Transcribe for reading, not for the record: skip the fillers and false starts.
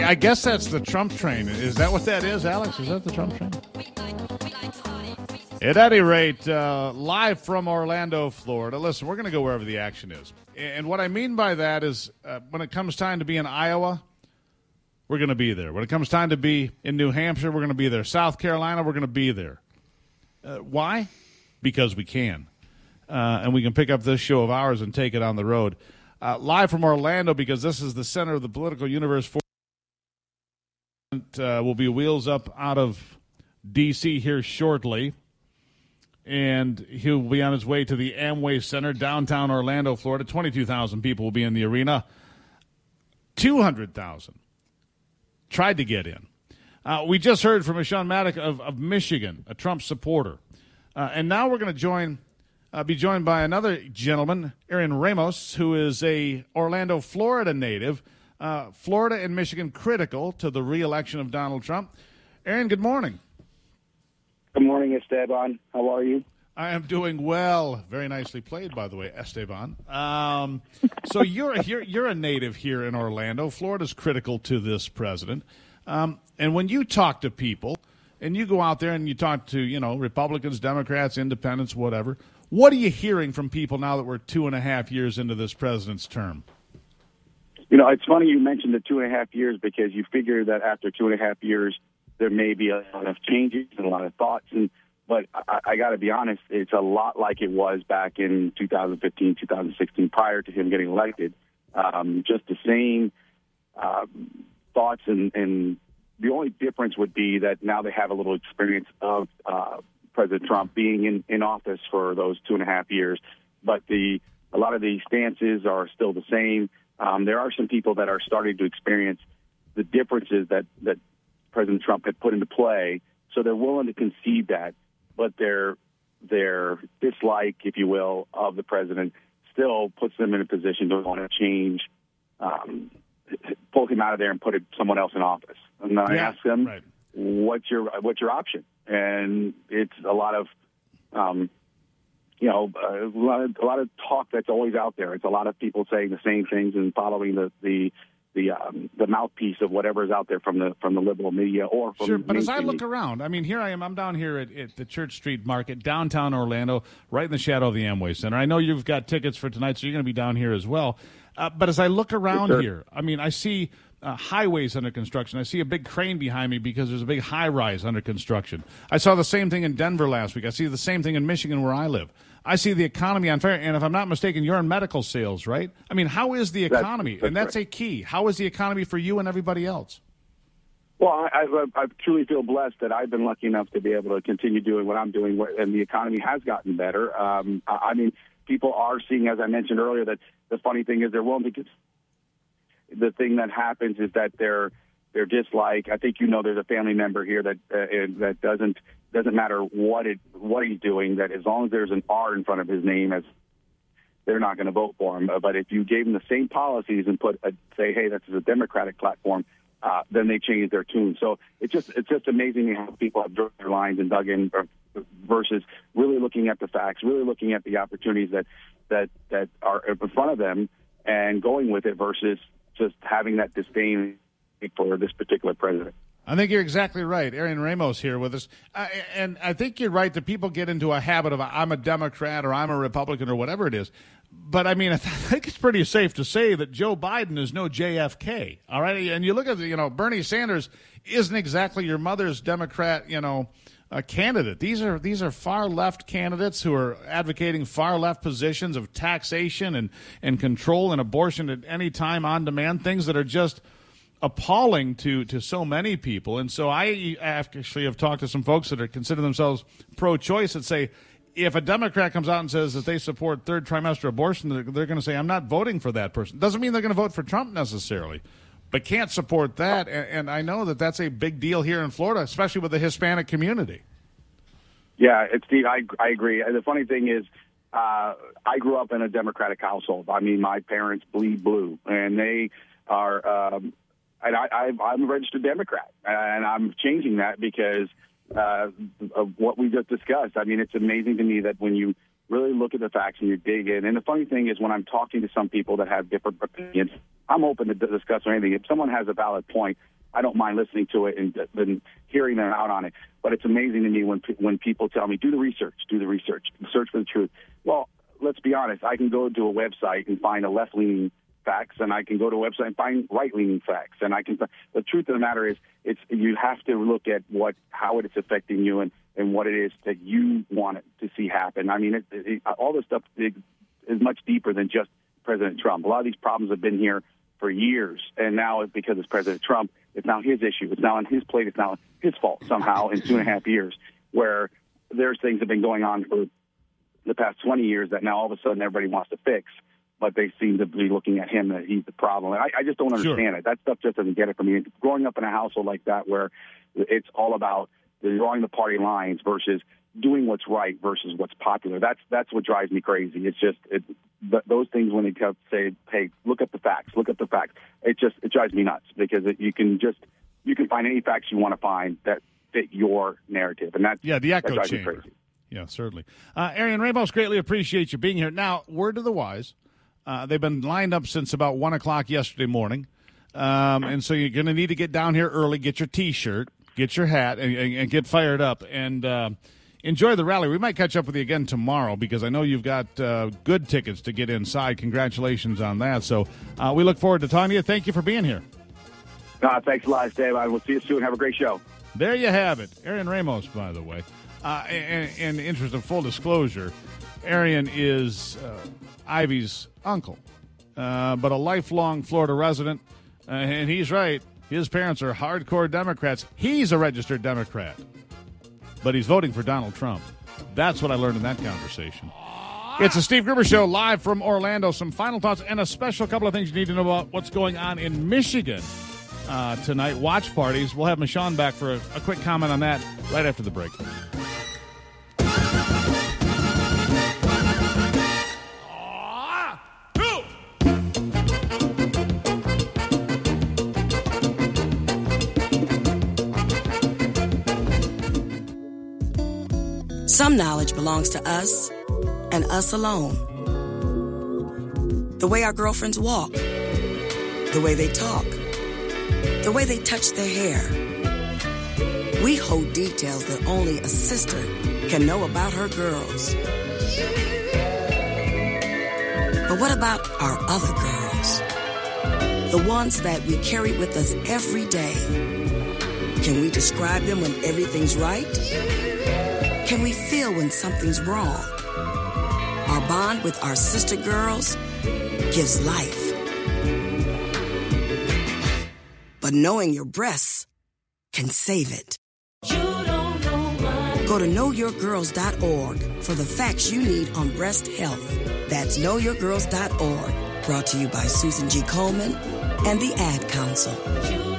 I guess that's the Trump train. Is that what that is, Alex? Is that the Trump train? At any rate, live from Orlando, Florida. Listen, we're going to go wherever the action is. And what I mean by that is when it comes time to be in Iowa, we're going to be there. When it comes time to be in New Hampshire, we're going to be there. South Carolina, we're going to be there. Why? Because we can. And we can pick up this show of ours and take it on the road. Live from Orlando, because this is the center of the political universe. Will be wheels up out of D.C. here shortly. And he'll be on his way to the Amway Center, downtown Orlando, Florida. 22,000 people will be in the arena. 200,000 tried to get in. We just heard from Sean Maddock of Michigan, a Trump supporter. And now we're going to be joined by another gentleman, Aaron Ramos, who is a Orlando, Florida native. Florida and Michigan critical to the re-election of Donald Trump. Aaron, good morning. Good morning, Esteban. How are you? I am doing well. Very nicely played, by the way, Esteban. So you're a native here in Orlando. Florida's critical to this president. And when you talk to people, and you go out there and you talk to, Republicans, Democrats, independents, whatever, what are you hearing from people now that we're 2.5 years into this president's term? It's funny you mentioned the 2.5 years because you figure that after 2.5 years, there may be a lot of changes and a lot of thoughts. But I got to be honest, it's a lot like it was back in 2015, 2016, prior to him getting elected. Just the same thoughts, and the only difference would be that now they have a little experience of President Trump being in office for those 2.5 years. But a lot of the stances are still the same. There are some people that are starting to experience the differences that President Trump had put into play, so they're willing to concede that, but their dislike, if you will, of the president still puts them in a position to want to change, pull him out of there and put someone else in office. And I ask them, right, what's your option? And it's a lot of a lot of talk that's always out there. It's a lot of people saying the same things and following the mouthpiece of whatever's out there from the liberal media or from sure. But as I look around, I mean, here I am. I'm down here at the Church Street Market, downtown Orlando, right in the shadow of the Amway Center. I know you've got tickets for tonight, so you're going to be down here as well. But as I look around here, I mean, I see highways under construction. I see a big crane behind me because there's a big high-rise under construction. I saw the same thing in Denver last week. I see the same thing in Michigan where I live. I see the economy on fire, and if I'm not mistaken, you're in medical sales, right? I mean, how is the economy? That's right. A key. How is the economy for you and everybody else? Well, I truly feel blessed that I've been lucky enough to be able to continue doing what I'm doing, and the economy has gotten better. I mean, people are seeing, as I mentioned earlier, that the funny thing is they're willing to get. The thing that happens is that they're dislike. I think there's a family member here that doesn't matter what he's doing. That as long as there's an R in front of his name, they're not going to vote for him. But if you gave them the same policies and say, hey, this is a Democratic platform, then they change their tune. So it's just amazing how people have drawn their lines and dug in versus really looking at the facts, really looking at the opportunities that are in front of them and going with it versus just having that disdain for this particular president. I think you're exactly right. Aaron Ramos here with us. And I think you're right that people get into a habit of I'm a Democrat or I'm a Republican or whatever it is. But, I mean, I think it's pretty safe to say that Joe Biden is no JFK, all right? And you look at, Bernie Sanders isn't exactly your mother's Democrat, candidate. These are far-left candidates who are advocating far-left positions of taxation and control and abortion at any time on demand, things that are just appalling to so many people. And so I actually have talked to some folks that consider themselves pro-choice that say if a Democrat comes out and says that they support third trimester abortion, they're going to say, I'm not voting for that person. Doesn't mean they're going to vote for Trump necessarily, but can't support that. And I know that that's a big deal here in Florida, especially with the Hispanic community. Yeah, Steve, I agree. The funny thing is, I grew up in a Democratic household. I mean, my parents bleed blue, and they are and I'm a registered Democrat, and I'm changing that because of what we just discussed. I mean, it's amazing to me that when you really look at the facts and you dig in, and the funny thing is when I'm talking to some people that have different opinions, I'm open to discuss anything. If someone has a valid point, I don't mind listening to it and hearing them out on it. But it's amazing to me when people tell me, do the research, search for the truth. Well, let's be honest. I can go to a website and find a left-leaning facts, and I can go to a website and find right-leaning facts. And the truth of the matter is, you have to look at how it's affecting you and what it is that you want to see happen. I mean, all this stuff is much deeper than just President Trump. A lot of these problems have been here for years, and now because it's President Trump, it's now his issue. It's now on his plate. It's now his fault somehow in 2.5 years, where there's things that have been going on for the past 20 years that now all of a sudden everybody wants to fix, but they seem to be looking at him that he's the problem. And I just don't understand it. That stuff just doesn't get it for me. Growing up in a household like that where it's all about drawing the party lines versus doing what's right versus what's popular, that's what drives me crazy. It's just those things when they say, hey, look up the facts, it drives me nuts because you can find any facts you want to find that fit your narrative. And the echo drives chamber. Me crazy. Yeah, certainly. Arian Ramos, greatly appreciate you being here. Now, word to the wise, they've been lined up since about 1 o'clock yesterday morning. And so you're going to need to get down here early, get your T-shirt, get your hat, and get fired up. And enjoy the rally. We might catch up with you again tomorrow because I know you've got good tickets to get inside. Congratulations on that. So we look forward to talking to you. Thank you for being here. Thanks a lot, Dave. I will see you soon. Have a great show. There you have it. Arian Ramos, by the way. In the interest of full disclosure, Arian is Ivy's uncle, but a lifelong Florida resident. And he's right. His parents are hardcore Democrats. He's a registered Democrat, but he's voting for Donald Trump. That's what I learned in that conversation. It's the Steve Gruber Show live from Orlando. Some final thoughts and a special couple of things you need to know about what's going on in Michigan tonight. Watch parties. We'll have Michonne back for a quick comment on that right after the break. Some knowledge belongs to us and us alone. The way our girlfriends walk, the way they talk, the way they touch their hair. We hold details that only a sister can know about her girls. But what about our other girls? The ones that we carry with us every day. Can we describe them when everything's right? Can we feel when something's wrong? Our bond with our sister girls gives life. But knowing your breasts can save it. Go to knowyourgirls.org for the facts you need on breast health. That's knowyourgirls.org. Brought to you by Susan G. Komen and the Ad Council.